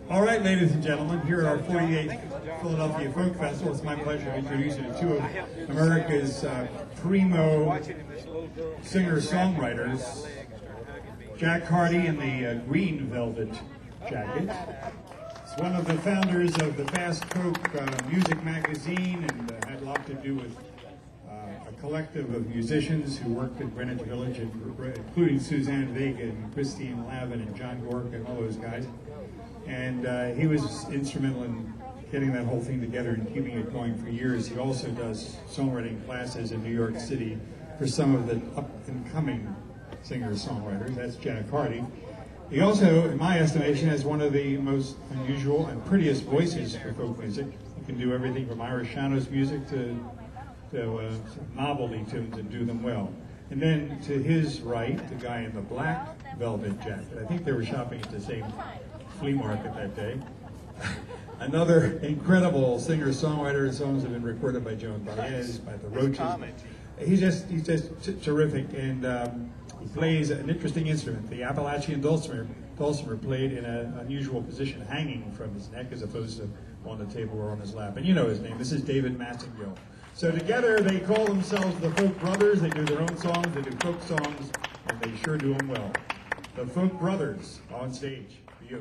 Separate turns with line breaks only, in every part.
All right, ladies and gentlemen, here at our 48th Philadelphia Folk Festival, it's my pleasure to introduce you to two of America's primo singer-songwriters, Jack Hardy in the green velvet jacket. He's one of the founders of the Fast Folk music magazine and had a lot to do with a collective of musicians who worked in Greenwich Village, including Suzanne Vega and Christine Lavin and John Gork and all those guys. And he was instrumental in getting that whole thing together and keeping it going for years. He also does songwriting classes in New York City for some of the up-and-coming singer-songwriters. That's Jack Hardy. He also, in my estimation, has one of the most unusual and prettiest voices for folk music. He can do everything from Irish Shadows music to novelty tunes and do them well. And then to his right, the guy in the black velvet jacket. I think they were shopping at the same flea market that day. Another incredible singer-songwriter. His songs have been recorded by Joan Baez, by the Roaches. He's just terrific, and he plays an interesting instrument. The Appalachian dulcimer played in an unusual position, hanging from his neck as opposed to on the table or on his lap. And you know his name. This is David Massengill. So together they call themselves the Folk Brothers. They do their own songs, they do folk songs, and they sure do them well. The Folk Brothers on stage for you.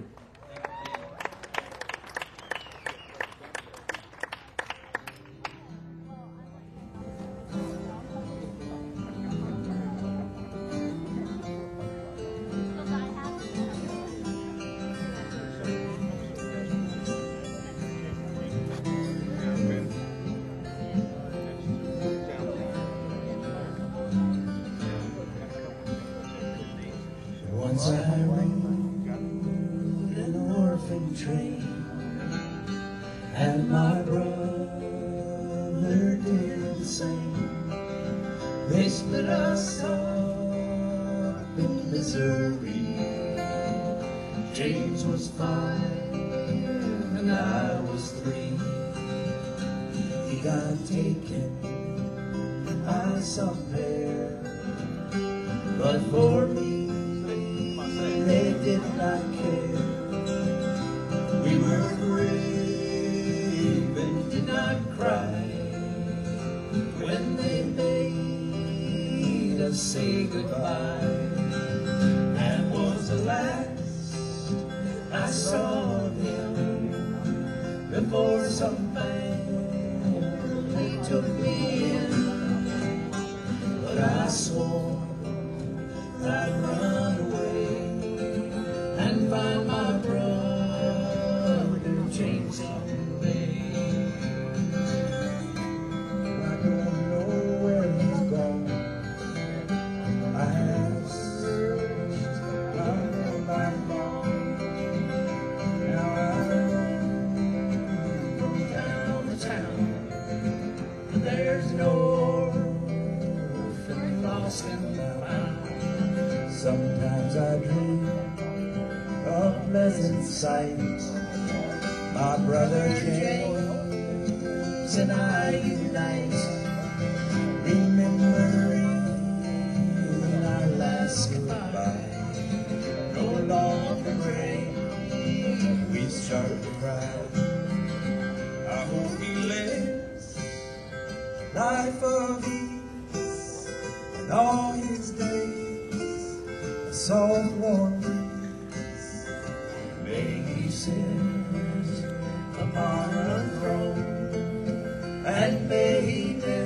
Once I rode an orphan train, and my brother did the same. They split us up in Missouri. James was 5 and I was 3. He got taken by some bear, but for me they did not care. We were brave and did not cry when they made us say goodbye. That was the last I saw of him before some family took me in. But I swore I'd run away and find my brother James someday. I don't know where he's gone. I have searched round my farm. Now I go down the town, but there's no orphan lost and found. Sometimes I dream a pleasant sight, my brother James and I unite, remembering our last goodbye. No longer rain, we start to cry. I hope he lives life of ease, and all his days a soft warm breeze. May he sit upon a throne, and may he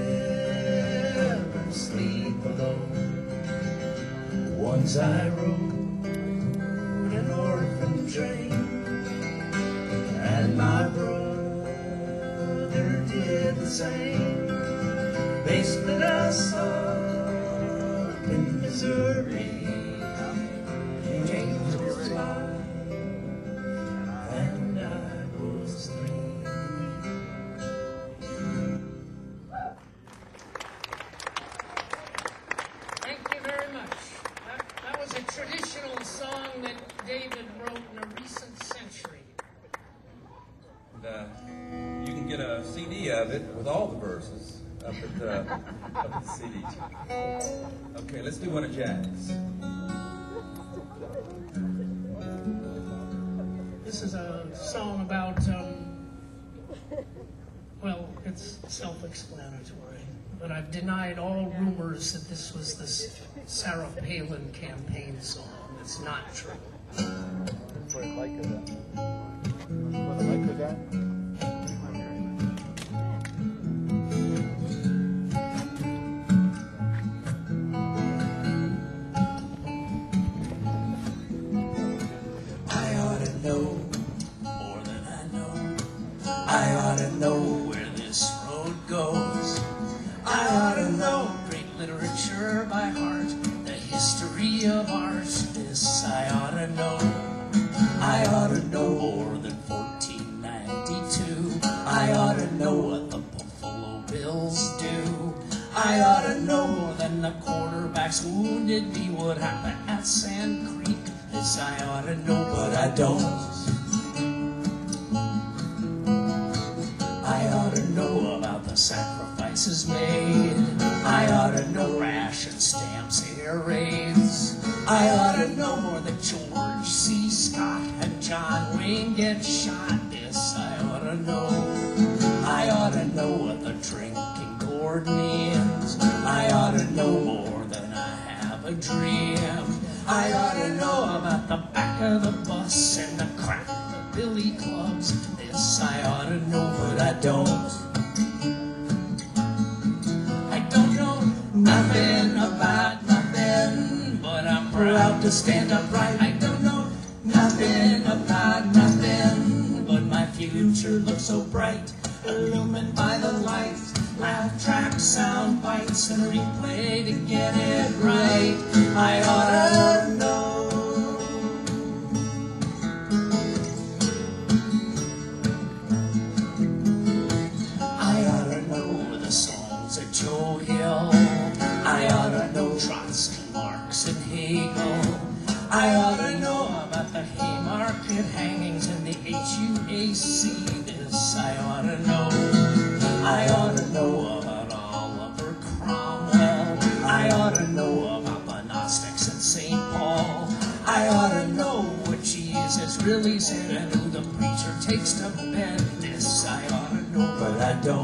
never sleep alone. Once I rode an orphan train, and my brother did the same. They split us up in Missouri. James was 5 and I was 3.
Thank you very much. That was a traditional song that David wrote in a recent century.
And, you can get a CD of it with all the verses up at the CD. Okay, let's do one of Jack's.
This
This is a song about, well, it's self-explanatory, but I've denied all rumors that this was the Sarah Palin campaign song. It's not true.
That's what I like of that. What I like of that.
I ought to know more than I know. I ought to know where this road goes. I ought to know great literature by heart, the history of art. This I ought to know. I ought to know more than 1492. I ought to know what the Buffalo Bills do. I ought to know more than the quarterback's wounded knee would happen at Sand Creek. This I ought to know, but I don't. I ought to know about the sacrifices made. I ought to know ration stamps, air raids. I ought to know more than George C. Scott and John Wayne get shot. This I ought to know. I ought to know what the drinking gourd means. I ought to know more than I have a dream. I ought to know about the back of the bus and the crack of the billy clubs. This I ought to know, but I don't. I don't know nothing about nothing, but I'm proud to stand upright. I don't know nothing about nothing, but my future looks so bright, illumined by the light. Laugh track, sound bites, and replay to get it right. I ought to know. I ought to know the songs of Joe Hill. I ought to know Trotsky, Marx, and Hegel. I ought to know about the Haymarket hangings and the HUAC. This I ought to know. I ought to know about Oliver Cromwell. I ought to know about the Gnostics and St. Paul. I ought to know what Jesus really said and who the preacher takes to bed. This I ought to know, but I don't.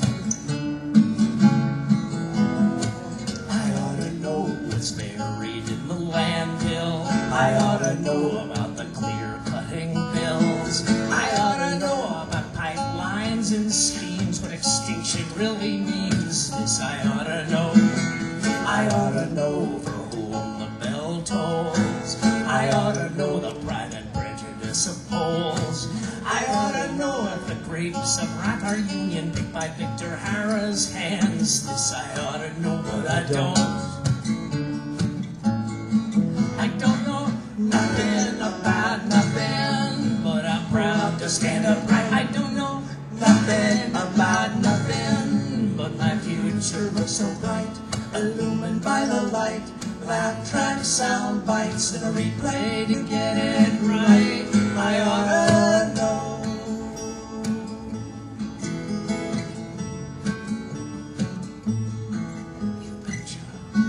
I ought to know what's buried in the landfill. I ought to know about the clear-cutting bills. I ought to know about pipelines and schemes, what extinction really means. This I ought to know. I ought to know for whom the bell tolls. I ought to know the pride and prejudice of Poles. I ought to know if the grapes of wrath are union picked by Victor Hara's hands. This I ought to know, but I don't. I don't know nothing about nothing, but I'm proud to stand upright. I don't know nothing about nothing, but my future looks so bright, illumined by the light. Laugh track, sound bites, and a replay to get it right. I ought to know. You betcha.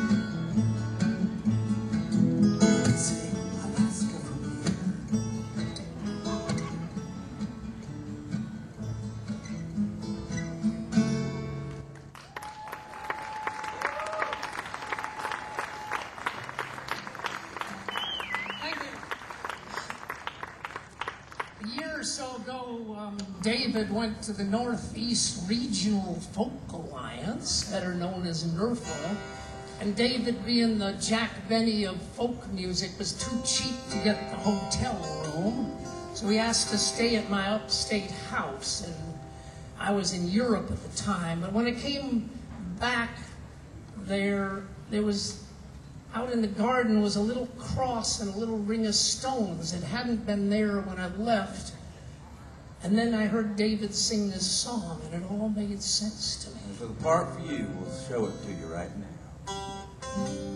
Let's see, Alaska from here.
Thank you. A year or so ago, David went to the Northeast Regional Folk Alliance, better known as NERFA, and David, being the Jack Benny of folk music, was too cheap to get the hotel room, so he asked to stay at my upstate house, and I was in Europe at the time, but when I came back there was, out in the garden was a little cross and a little ring of stones. It hadn't been there when I left. And then I heard David sing this song, and it all made sense to me.
So the part for you, we'll show it to you right now.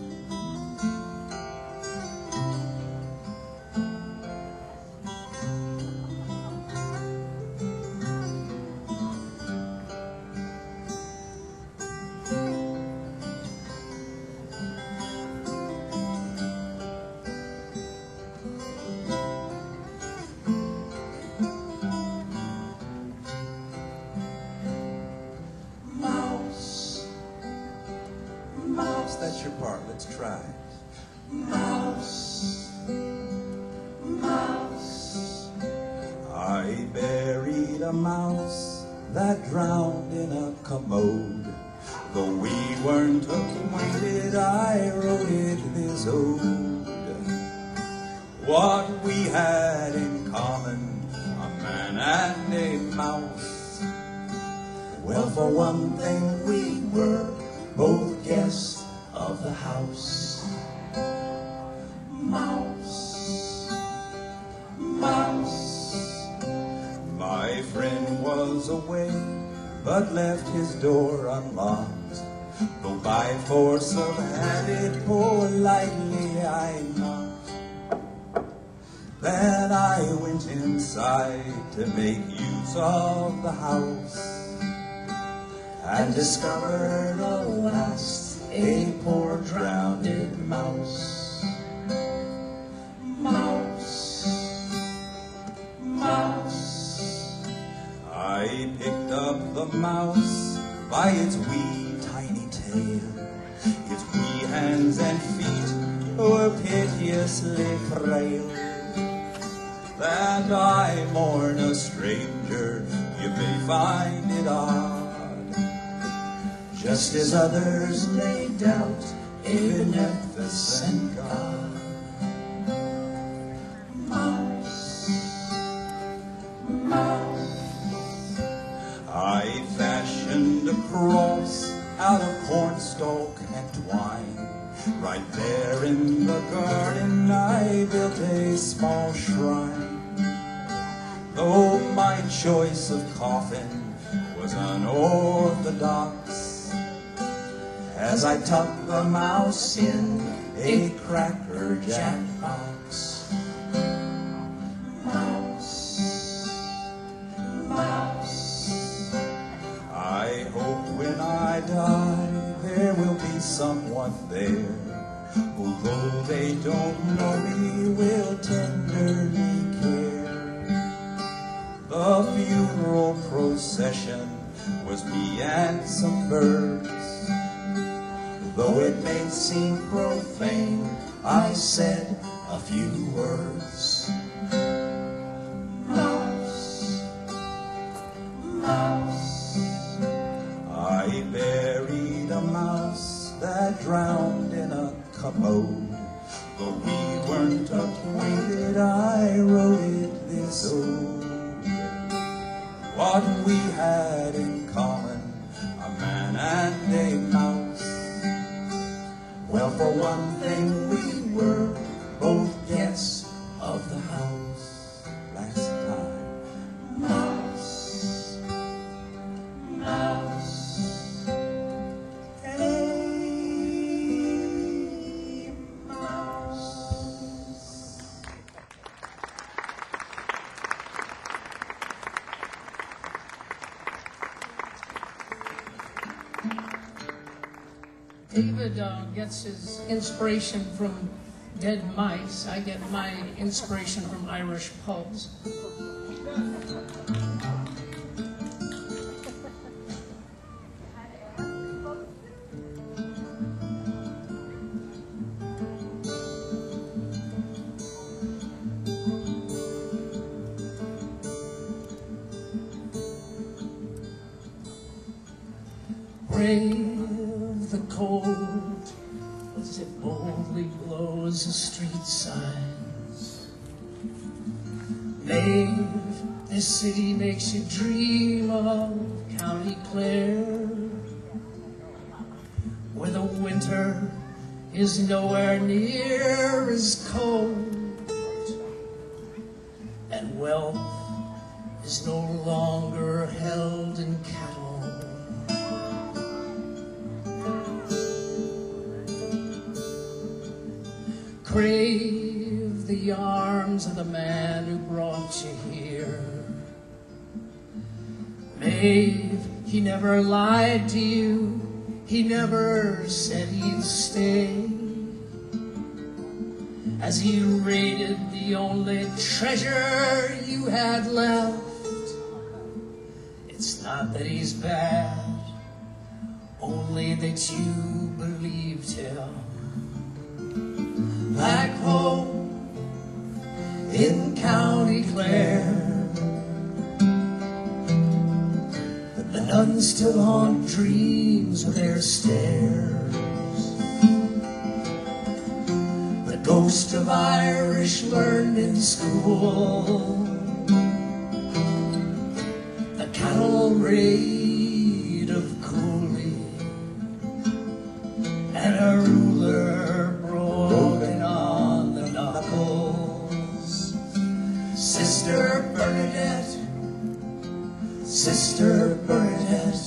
tries. Mouse, mouse, I buried a mouse that drowned in a commode. Though we weren't acquainted, I wrote it this ode. What we had in common, a man and a mouse. Well, for one thing, we were both guests of the house. Mouse, mouse, my friend was away, but left his door unlocked. Though by force of habit, politely I knocked. Then I went inside to make use of the house, and discovered, alas, a poor drowned mouse. Mouse, mouse, I picked up the mouse by its wee tiny tail. Its wee hands and feet were piteously frail. That I mourn a stranger, you may find it odd, just as others may doubt a beneficent God. Mouse, mouse, I fashioned a cross out of cornstalk and twine. Right there in the garden I built a small shrine. Though my choice of coffin was unorthodox, as I tucked the mouse in a Cracker Jack box. Mouse, mouse, I hope when I die there will be someone there who, though they don't know me, will tenderly care. The funeral procession was me and some birds. Though it may seem profane, I said a few words. Mouse, mouse, I buried a mouse that drowned in a commode. Though we weren't acquainted, I wrote it this ode. What we had in common, a man and a mouse. Well, for one thing, we were both guests of the house. Last time, mouse, mouse, hey, mouse.
David gets his inspiration from dead mice. I get my inspiration from Irish pubs. Brave the cold as it boldly blows the street signs. Maeve, this city makes you dream of County Clare, where the winter is nowhere near as cold, and wealth is no longer held in cattle. Crave the arms of the man who brought you here. Maeve, he never lied to you, he never said he'd stay. As he raided the only treasure you had left, it's not that he's bad, only that you believed him.
back home in County Clare. But the nuns still haunt dreams with their stares. The ghost of Irish learned in school, the cattle raid of Cooley, and a ruler broken on the knuckles. Sister Bernadette, Sister Bernadette,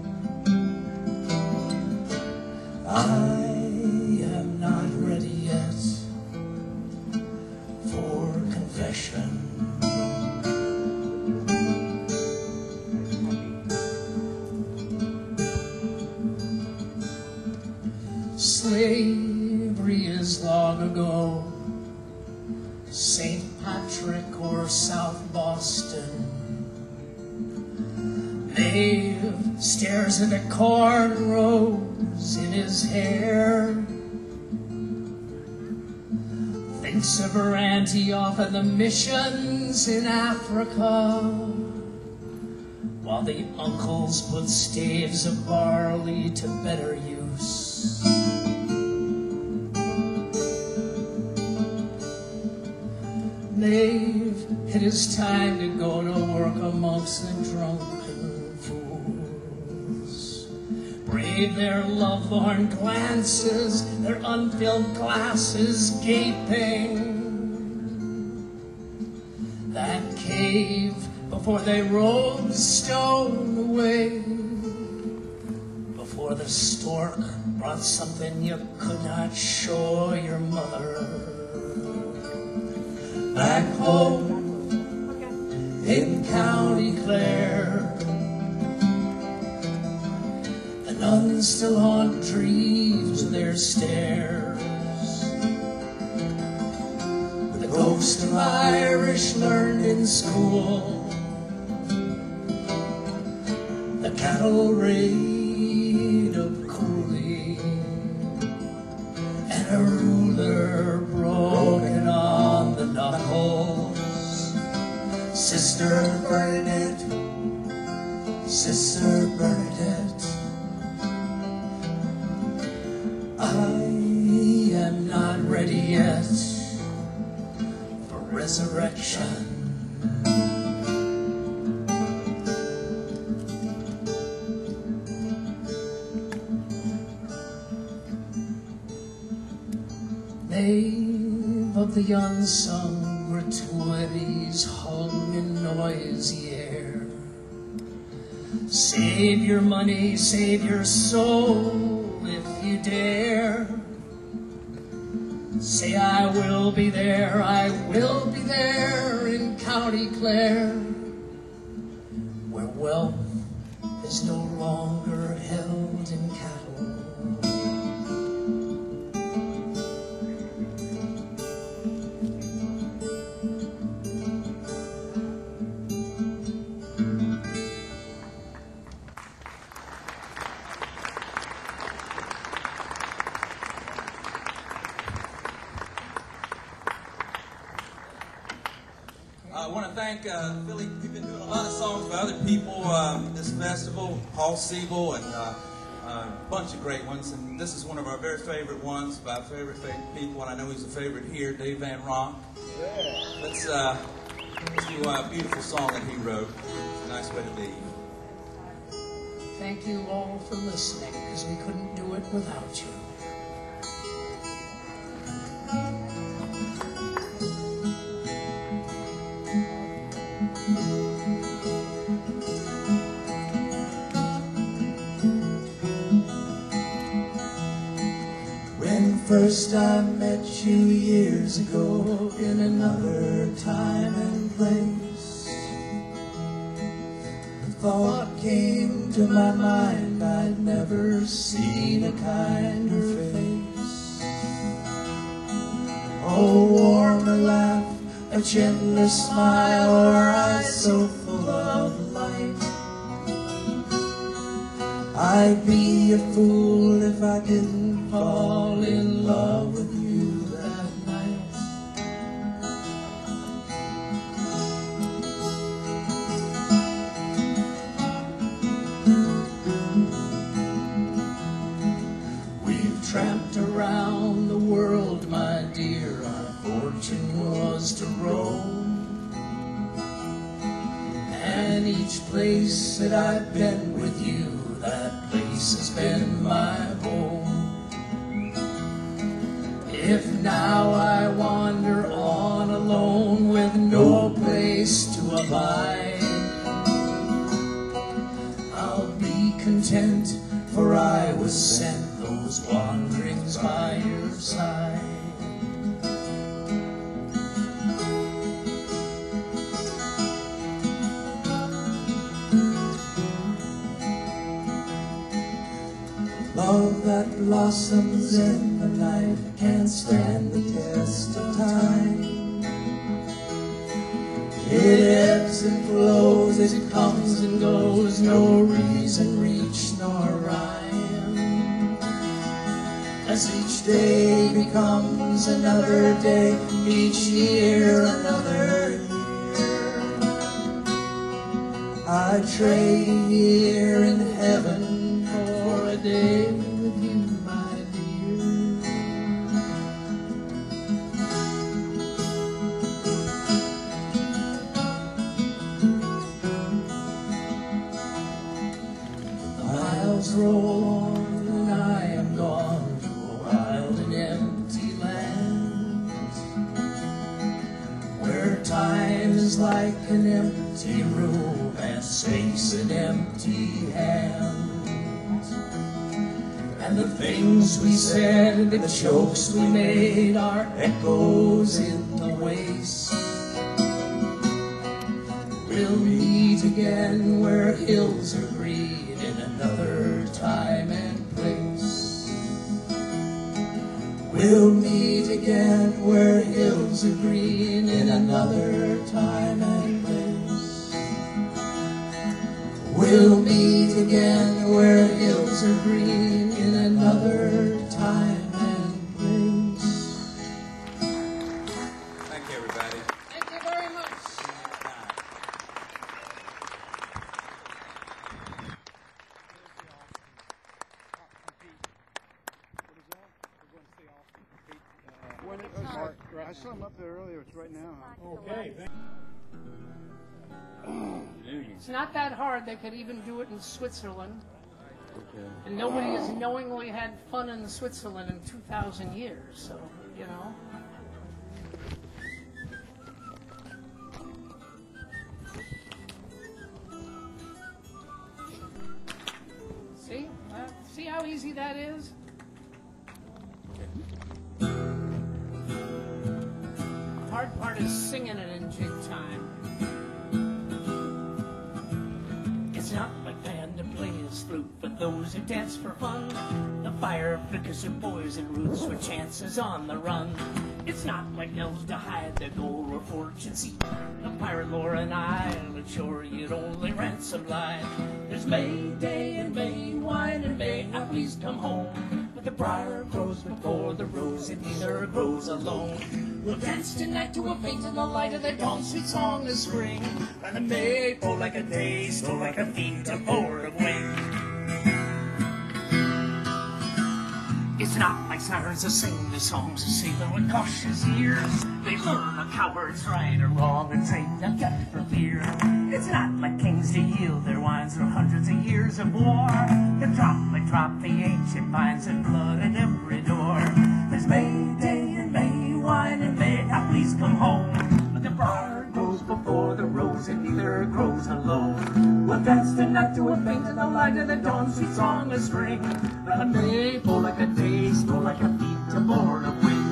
I am not ready yet for confession. Slavery is long ago, St. Patrick or South Boston. Maeve stares at the cornrows in his hair, thinks of her Antioch and the missions in Africa, while the uncles put staves of barley to better use. Maeve, it is time to go to work amongst the drunken fools. Brave their lovelorn glances, their unfilled glasses gaping. That cave before they rolled the stone away, before the stork brought something you could not show your mother. Back home in County Clare, the nuns still haunt dreams with their stares. The ghost of Irish learned in school, the cattle raid of Cooley, and a ruler broken on the knuckles. Sister Bernadette, Sister Bernadette, I am not ready yet for resurrection. Name of the unsung gratuities hung in noisy air. Save your money, save your soul if you dare. Say I will be there in County Clare, where wealth is no longer held in cattle.
I want to thank Philly. We've been doing a lot of songs for other people this festival. Paul Siebel and a bunch of great ones. And this is one of our very favorite ones by favorite people, and I know he's a favorite here, Dave Van Ronk. Let's do a beautiful song that he wrote. It's a nice way to be.
Thank you all for listening, because we couldn't do it without you.
When first I met you years ago in another time and place, the thought came to my mind I'd never seen a kinder face. Oh, warmer laugh, a gentler smile, or eyes so full of light. I'd be a fool if I didn't fall in love with you that And each place that I've been with you, that place has been my home. If now I wander on alone with no place to abide, I'll be content, for I was sent those wanderings by your side. Love that blossoms in the night can't stand the test of time. It ebbs and flows, it comes and goes, no reason, reach nor rhyme. As each day becomes another day, each year another year, I trade a year in heaven for a day with you, my dear. The miles roll on and I am gone to a wild and empty land, where time is like an empty room and space an empty hand. And the things we said and the jokes we made are echoes in the waste. We'll meet again where hills are green in another time and place. We'll meet again where hills are green in another time and place. We'll meet again where hills are green in another time and place.
Thank you, everybody.
Thank you very much.
I saw him up there earlier. It's right now.
Okay.
It's not that hard. They could even do it in Switzerland. And nobody has knowingly had fun in Switzerland in 2,000 years, so, you know. See? See how easy that is? The hard part is singing it in jig time. It's not like band to play his flute, but those who dance for fun. The fire flickers their boys and roots with chances on the run. It's not like elves to hide their gold or fortune seek. The pirate lore and I'll assure you'd only ransom life. There's May Day and May wine and May I please come home. But the briar grows before the rose, it neither grows alone. We'll dance tonight to a faint in the light of the dawn, sweet song of spring. And the May fall like a day, stole like a fiend to board of wing. It's not like sirens who sing the songs of sailor with cautious ears. They learn a coward's right or wrong and train their gut for fear. It's not like kings to yield their wines through hundreds of years of war. They drop the ancient vines and blood at every door. There's May Day and May wine and May I please come home. But the briar grows before the rose and neither grows alone. We'll dance tonight to a faint in the light of the dawn, sweet song of spring. Well, a May fall like a day, stole like a feet to board a wing.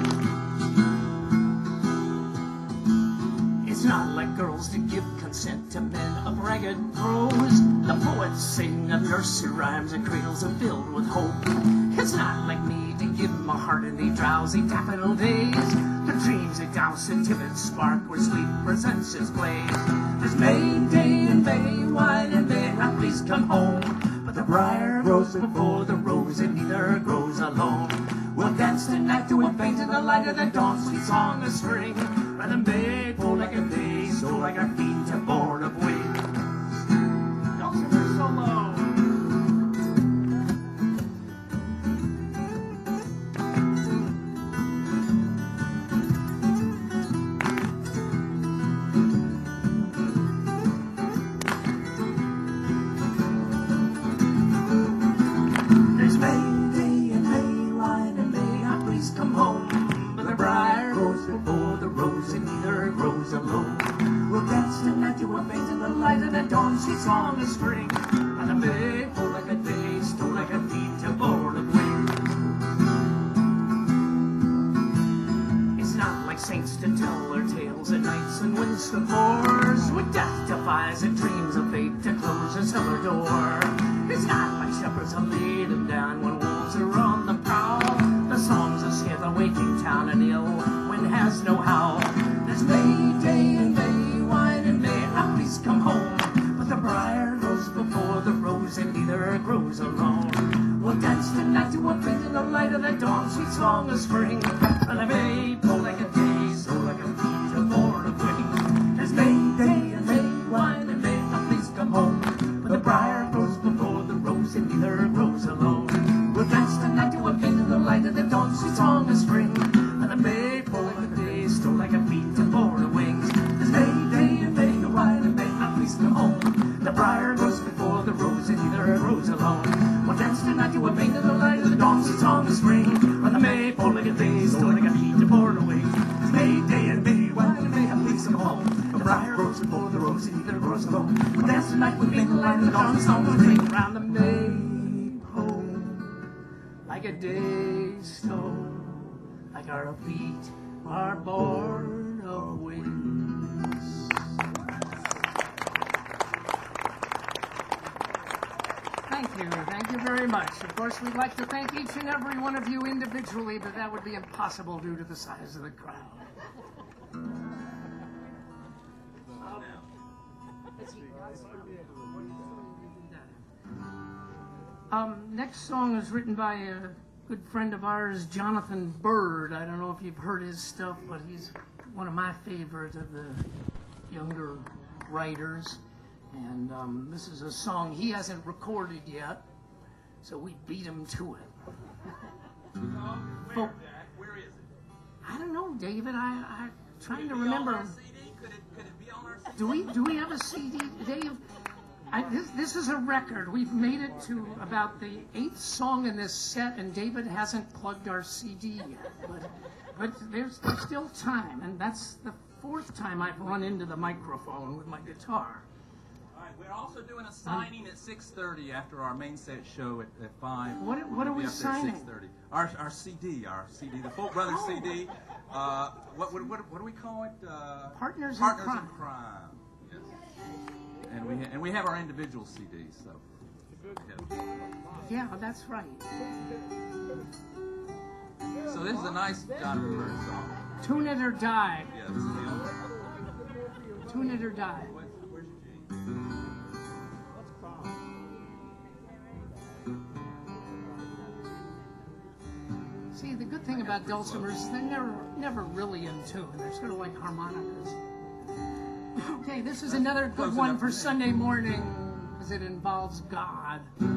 It's not like girls to give consent to men of ragged prose. The poets sing of nursery rhymes and cradles are filled with hope. It's not like me to give my heart in the drowsy daffodil days. The dreams that douse a timid spark where sleep presents its blaze. There's May Day and May wine and May I please come home. But the briar grows before the rose and neither grows alone. We'll dance tonight to a faint in the light of the dawn, sweet song of spring. Rather May fall like a day, so like our feet to board of wings. Dulcimer solo.
light of the dawn, she swung a string. And the maple like a day, stole like a feet aboard of wings. It's not like saints to tell their tales at nights and winsome moors, with death defies and dreams of fate to close a cellar door. It's not like shepherds have laid them down when wolves are on the prowl. The songs that scare the waking town and ill wind has no howl. There's May Day and May wine and May, ah, please come home. But the briar grows before the rose and neither grows alone. We'll dance tonight to a bit in the light of the dawn, sweet song of spring. And the May pull like a day, so like a feet of born of wing. There's May Day and May wine and May, ah, please come home. But the briar grows before the rose and neither grows alone. We'll dance tonight to a bit in the light of the dawn, sweet song of spring. And the May pull like a day, so like a feet of born of wings. There's May Day and May wine and May, ah, please come home. The briar grows before the rose and neither grows alone. We'll dance tonight to a bit in the light of the dawn, sweet song of spring. And the May pull like a day, so like a feet of born of wings. There's May Day and May wine and May, ah, please come home. The briar grows before the rose and neither grows alone. We'll dance tonight with in the light of the dawn, song of spring. Round the May pole like a day stole, like our feet are born of wings. Thank you very much. Of course, we'd like to thank each and every one of you individually, but that would be impossible due to the size of the crowd. Next song is written by a good friend of ours, Jonathan Bird. I don't know if you've heard his stuff, but he's one of my favorites of the younger writers. And this is a song he hasn't recorded yet, so we beat him to it.
Where is it?
I don't know, David. I'm trying to remember.
Could it be on our CD?
Do we have a CD, Dave? This is a record. We've made it to about the 8th song in this set, and David hasn't plugged our CD yet. But there's still time, and that's the 4th time I've run into the microphone with my guitar.
All right, we're also doing a signing at 6:30 after our main set show at 5.
What are
We'll be
we
up there at
signing?
6:30. Our CD, the Folk Brothers CD. What do we call it?
Partners in
Partners
Crime.
in Crime. Yes. And we have our individual CDs. So.
Yeah, that's right.
So this is a nice Jonathan Bird song.
Tune It or Die.
Yeah, this is him.
Tune It or Die.
Where's your G?
See, the good thing about dulcimers is they're never really in tune. They're sort of like harmonicas. Okay, this is another good one for Sunday morning because it involves God.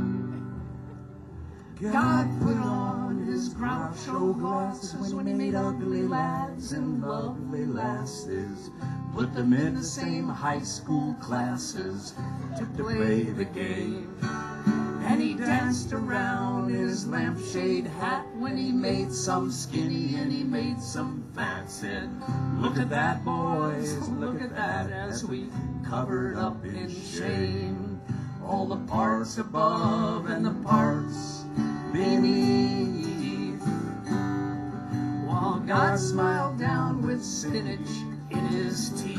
God put on his Groucho glasses when he made ugly lads and lovely lasses. Put them in the same high school classes to play the game. And he danced around his lampshade hat when he made some skinny and he made some fat. Said, look at that, boys, look at that, as we covered up in shame. All the parts above and the parts beneath. While God smiled down with spinach in his teeth.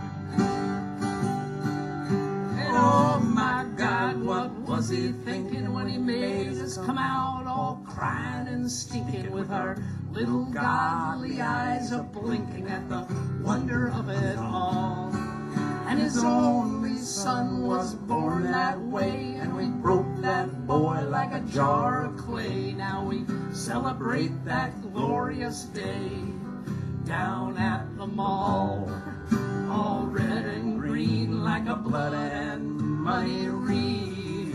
And oh my God, what was he thinking when he made us come out all crying and stinking with our little godly eyes a-blinking at the wonder of it all. And his only son was born that way, and we broke that boy like a jar of clay. Now we celebrate that glorious day down at the mall, all red and green like a blood and money wreath,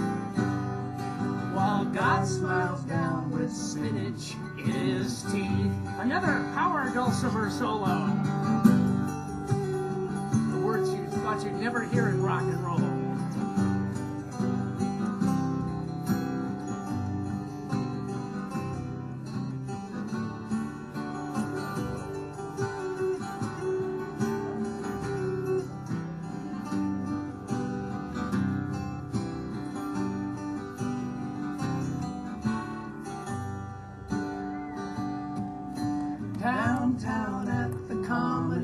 while God smiles down with spinach in his teeth. Another power dulcimer solo. The words you thought you'd never hear in rock and roll.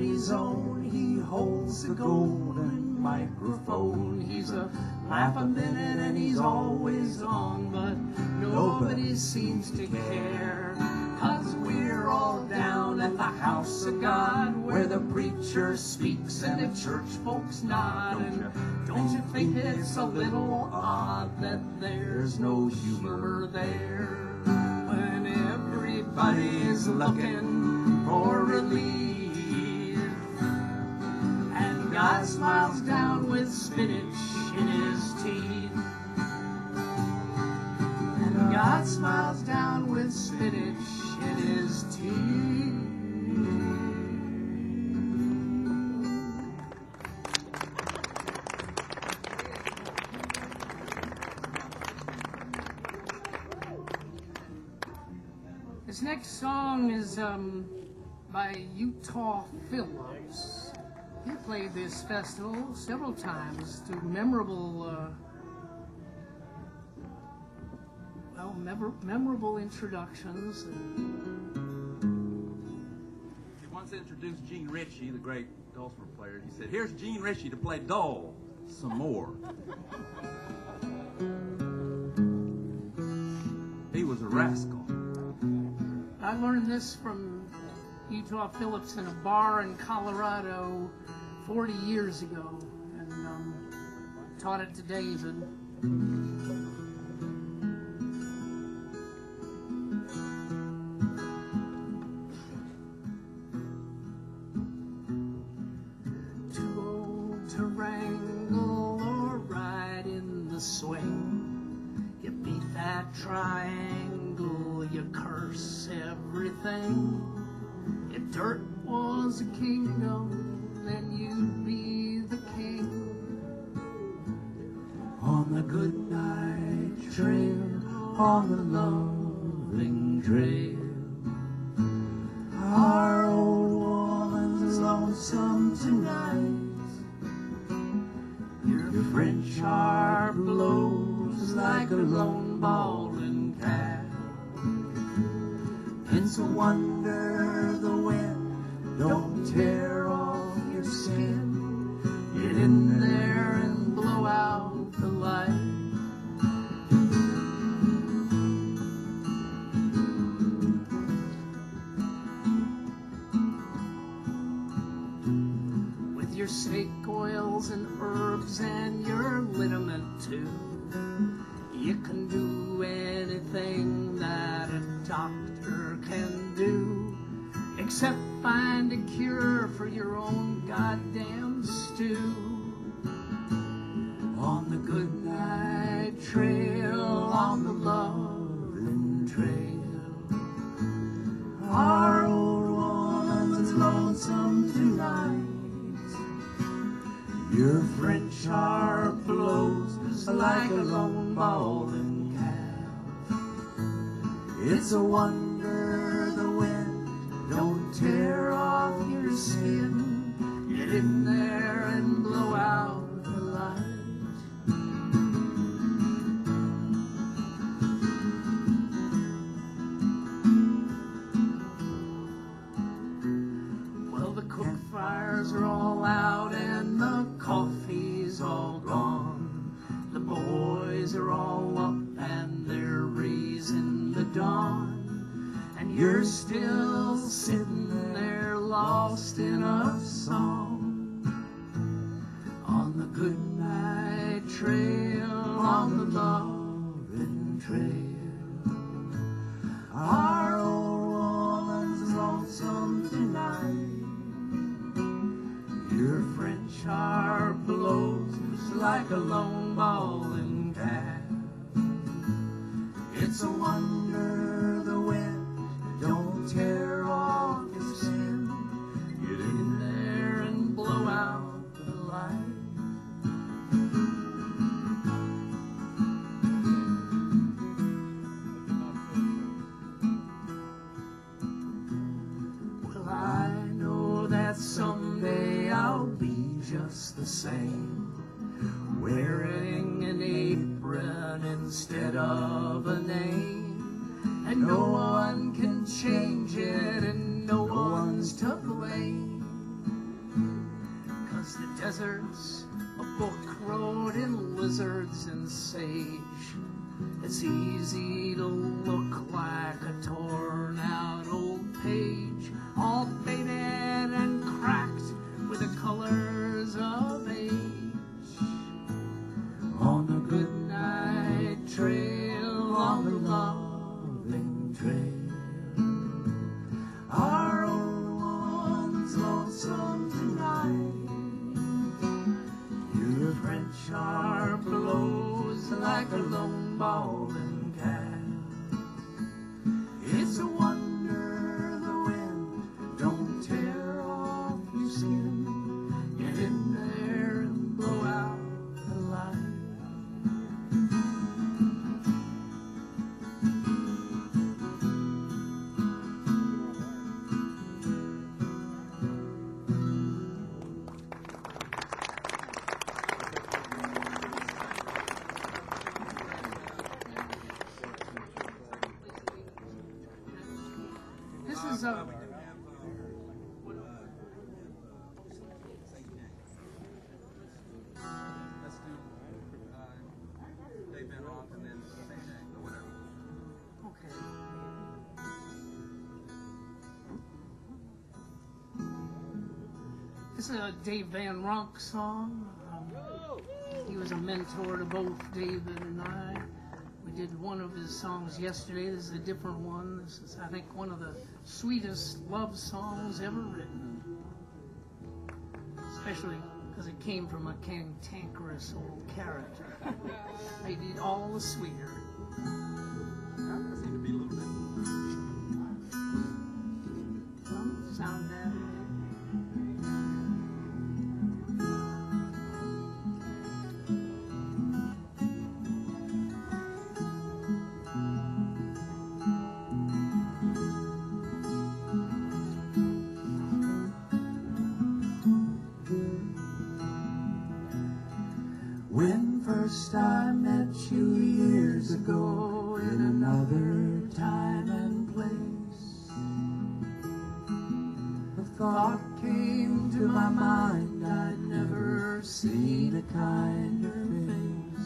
nobody's own. He holds the golden microphone. He's a laugh a minute and he's always on, but nobody seems to care. 'Cause we're all down at the house of God, where the preacher speaks and the church folks nod. And don't you think it's a little odd that there's no humor there, when everybody's looking for relief? And God smiles down with spinach in his teeth. And God smiles down with spinach in his teeth.
This next song is by Utah Phillips. He played this festival several times to memorable introductions.
He once introduced Gene Ritchie, the great dulcimer player. He said, "Here's Gene Ritchie to play dull some more." He was a rascal.
I learned this from Utah Phillips in a bar in Colorado 40 years ago, and taught it to David. Too old to wrangle or ride in the swing. You beat that triangle, you curse everything. If dirt was a kingdom, then you'd be the king.
On the good night trail, on the loving trail, our old woman's lonesome tonight. Your French harp blows like a lone bawling cat. It's a wonder the wind don't tear off your skin. Get in there and blow out the light.
With your snake oils and herbs and your liniment too, you can do anything that a doctor can do, except find a cure for your own goddamn stew.
On the good night trail, on the loving trail, our old woman's lonesome tonight. Your French harp blows like a lone bawling calf. It's a wonder the wind don't tear off your skin. Get in there and blow out the light.
Well, the cook fires are all out and the coffee's all gone. The boys are all up and they're raising the dawn. And you're still sitting there lost in a song. On the good night trail, on the loving trail, our old woman's lonesome tonight. Your French harp blows like a lone bawling calf. It's a wonder the wind don't tear off your skin. Get in there and blow out the light. Well, I know that someday I'll be just the same, wearing an apron instead of a name. And no one can change it, and no one's to blame. lizards and sage. It's easy to look like a torn out old page, all faded and cracked with the colors of age. On the good night trail, on the loving trail, our old one's lonesome tonight. Your French harp blows like a lone bowling cat. It's a wonder the wind don't tear off your skin. Get in there and blow out the light. This is a
Let's do Dave Van Ronk and then St. James or whatever.
okay. This is a Dave Van Ronk song. He was a mentor to both David and I. We did one of his songs yesterday. This is a different one. This is, I think, one of the sweetest love songs ever written. Especially because it came from a cantankerous old character. Made it all the sweeter.
That seemed to be a little bit.
Don't sound that way.
When first I met you years ago in another time and place, the thought came to my mind I'd never seen a kinder face.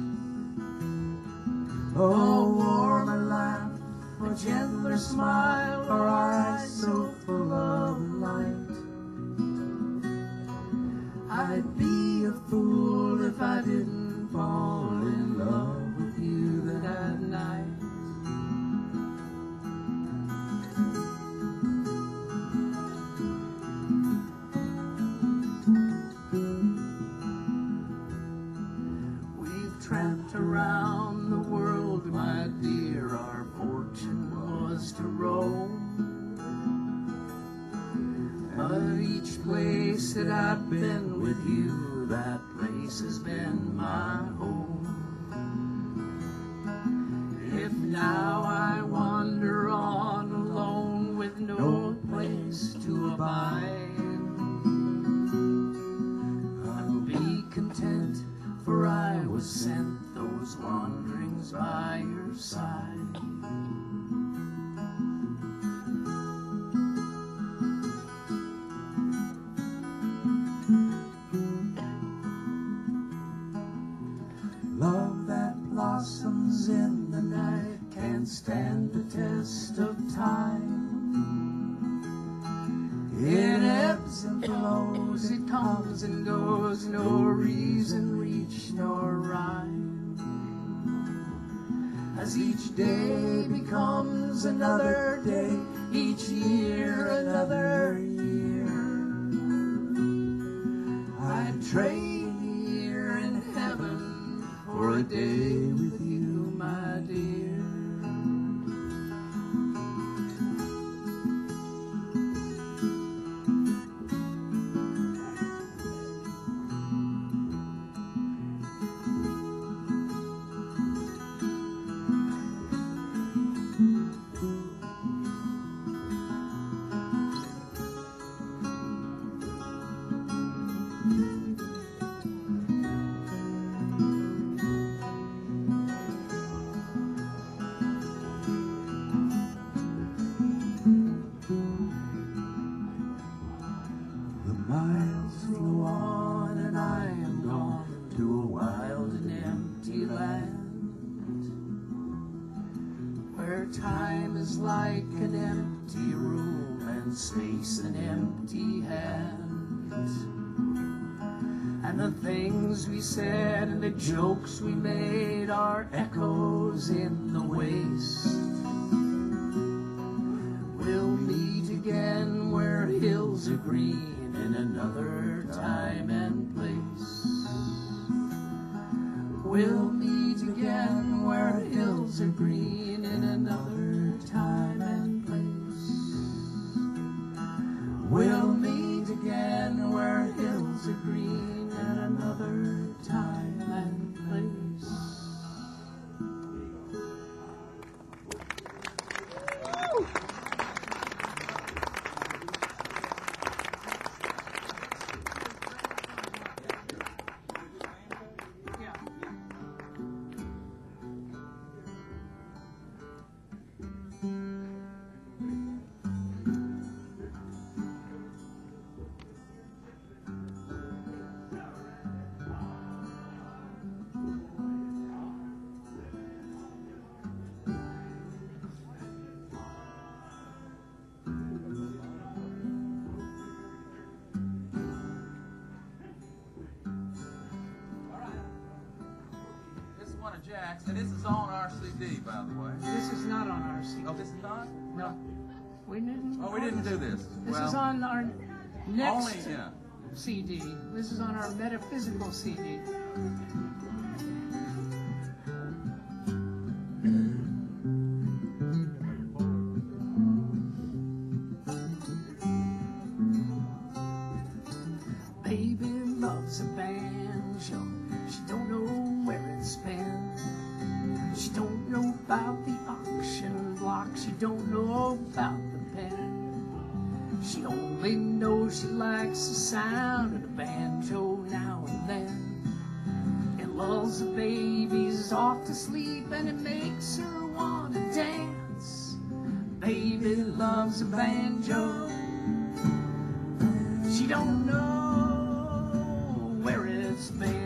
A warmer laugh, a gentler smile, or eyes so full of light. I'd be a fool if I didn't fall in love with you that night. We've tramped around the world, my dear, our fortune was to roam. But each place that I've been with you, that place has been my home. If now I wander on alone with no place to abide, I'll be content, for I was sent those wanderings by your side. Love that blossoms in the night can't stand the test of time. It ebbs and flows, it comes and goes, no reason, reach, nor rhyme. As each day becomes another day, each year another year, I'd trade here in heaven for a day with you, my dear. a wild and empty land, where time is like an empty room and space an empty hand. And the things we said and the jokes we made are echoes in the waste. We'll meet again where hills are green in another time and place. We'll meet again where hills are green in another time and place. We'll meet again where hills are green in another time and place.
Jack's, and this is on our CD, by the way.
This is not on our CD.
Oh, this is not?
No. We didn't.
Oh, we didn't do this.
This
Well,
is on our next
only, yeah.
CD. This is on our metaphysical CD. Baby loves a banjo. She don't know where it's been. She don't know about the auction block. She don't know about the pen. She only knows she likes the sound of the banjo now and then. It lulls the babies off to sleep and it makes her want to dance. Baby loves a banjo. She don't know where it's been.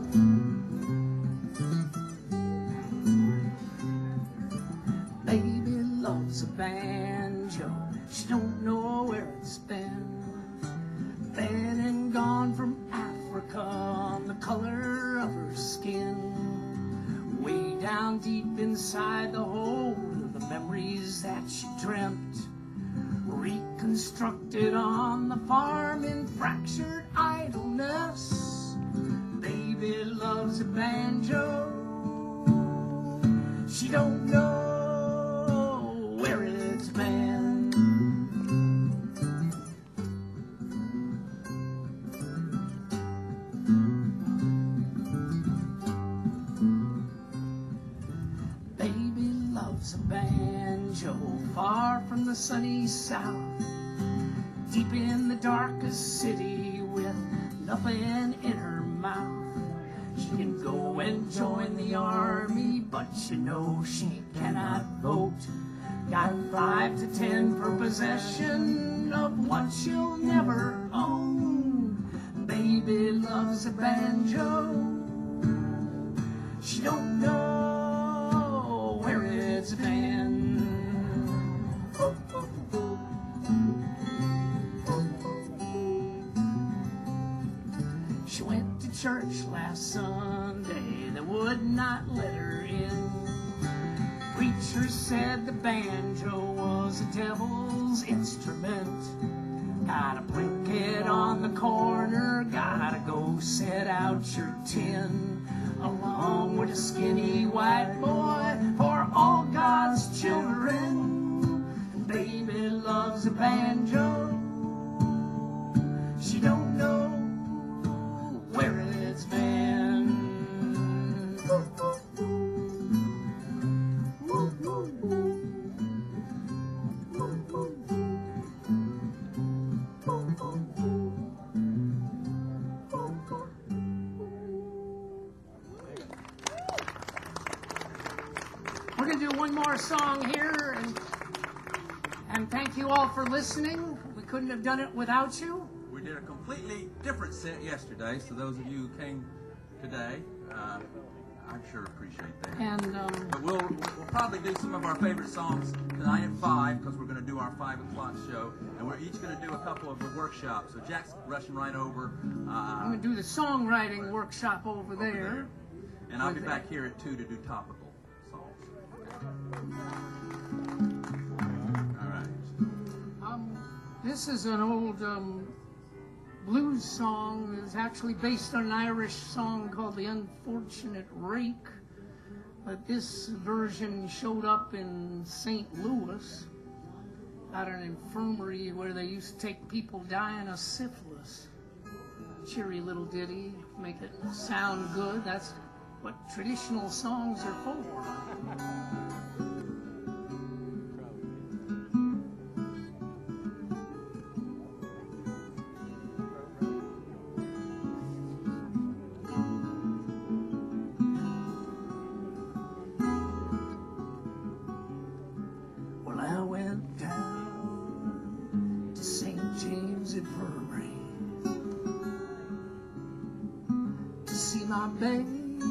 Baby loves a banjo. She don't know where it's been. Been and gone from Africa on the color of her skin. Way down deep inside the hold of the memories that she dreamt. Reconstructed on the farm in fractured idleness. Baby loves a banjo. She don't know where it's been. Baby loves a banjo far from the sunny south, deep in the darkest city with nothing in her mouth. She can go and join the army, but you know she cannot vote. Got 5 to 10 for possession of what she'll never own. Baby loves a banjo. She don't know where it's been. She went to church last Sunday, they would not let her in. Preacher said the banjo was the devil's instrument. Got a blanket on the corner, gotta go set out your tin. Along with a skinny white boy for all God's children. Baby loves a banjo. She don't know where it's been. We're going to do one more song here, and thank you all for listening. We couldn't have done it without you.
We did a completely different set yesterday, so those of you who came today. I sure appreciate that.
And
But we'll probably do some of our favorite songs tonight at 5 because we're going to do our 5 o'clock show, and we're each going to do a couple of workshops. So Jack's rushing right over.
I'm going to do the songwriting workshop over there.
And I'll be back here at 2 to do topical songs. All right.
This is an old blues song. It's actually based on an Irish song called The Unfortunate Rake. But this version showed up in St. Louis at an infirmary where they used to take people dying of syphilis. Cheery little ditty, make it sound good. That's what traditional songs are for. Well, I went down to St. James Infirmary to see my baby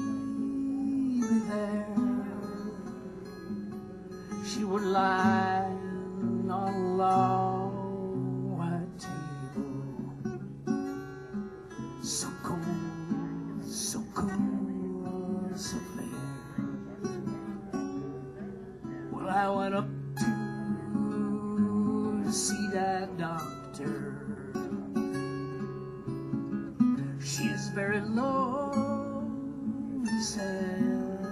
there. She would lie on a long white table, so cold, so cool, so fair. Well, I went up to see that doctor. She is very low, he said.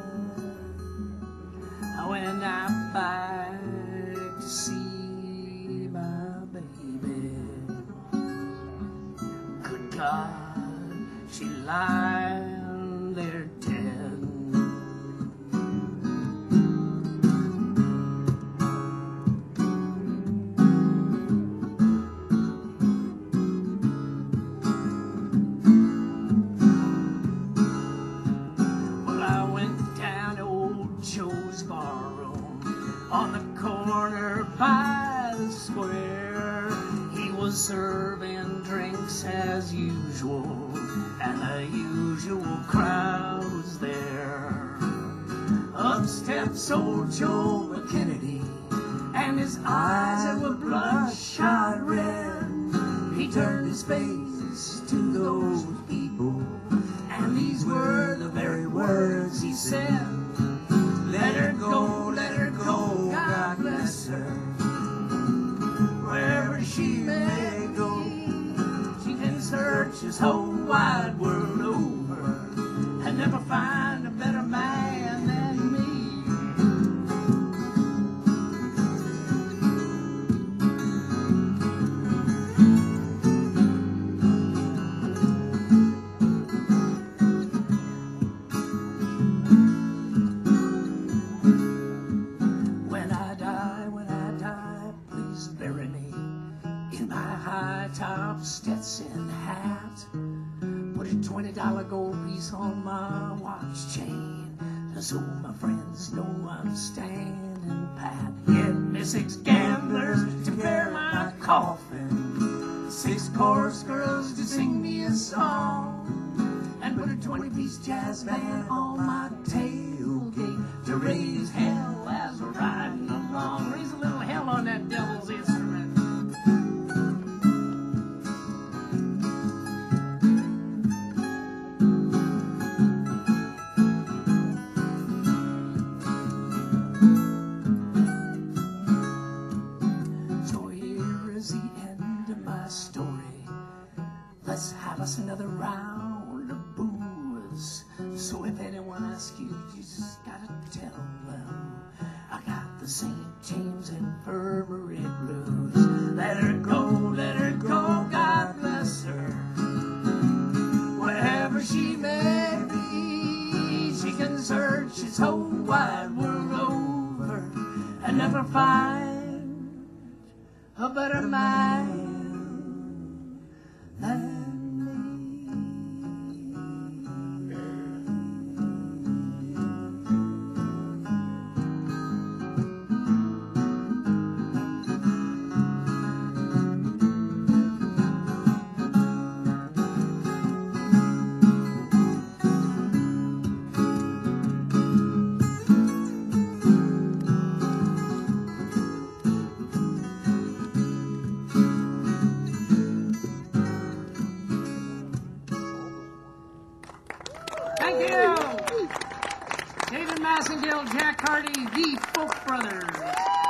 I went out back to see my baby. Good God, she lying there dead. Well, I went down to old Joe's barroom on the corner by the square. He was serving drinks as usual, and the usual crowd was there. Up steps old Joe McKennedy, and his eyes that were bloodshot red. He turned his face to those people, and these were the very words he said. Let her go, God bless her. Wherever she may go, she can search this whole wide world over and never find a better man than me. When I die, please bury me in my high-top Stetson hat. Put a $20 gold piece on my watch chain, so my friends know I'm standing pat. Get me 6 gamblers to bear my coffin, 6 chorus girls to sing me a song, and put a 20-piece jazz band on my tailgate to raise hell as we're riding along. Raise a little hell on that devil's instrument. So here is the end of my story. Let's have us another round of booze. So if anyone asks you, you just gotta tell them I got the St. James Infirmary blues. Let her go, God bless her. Wherever she may be, she can search this whole wide world over and never find a better man than David Massengale, Jack Hardy, the Folk Brothers.